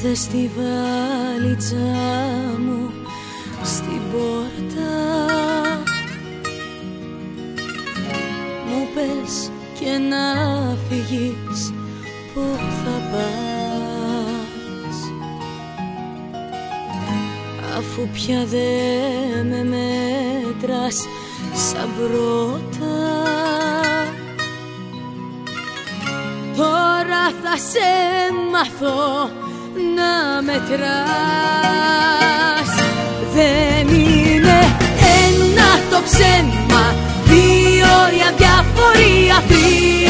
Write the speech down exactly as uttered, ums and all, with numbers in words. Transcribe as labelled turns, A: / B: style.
A: Ήρθες στη βαλίτσα μου στην πόρτα, μου πες και να φύγεις που θα πας, αφού πια δε με μέτρας σαν πρώτα. Τώρα θα σε μάθω να μετράς. Δεν είναι ένα το ψέμα, δύο η αδιαφορία, τρία